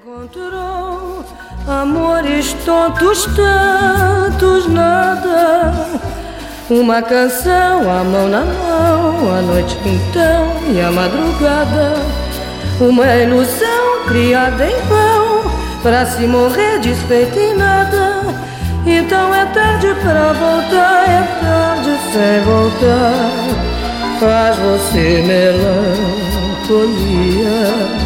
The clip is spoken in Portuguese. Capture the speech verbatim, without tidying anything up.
Encontrou amores tontos, tantos nada. Uma canção, a mão na mão, a noite então e a madrugada. Uma ilusão criada em vão, pra se morrer desfeita em nada. Então é tarde pra voltar, é tarde sem voltar. Faz você melancolia.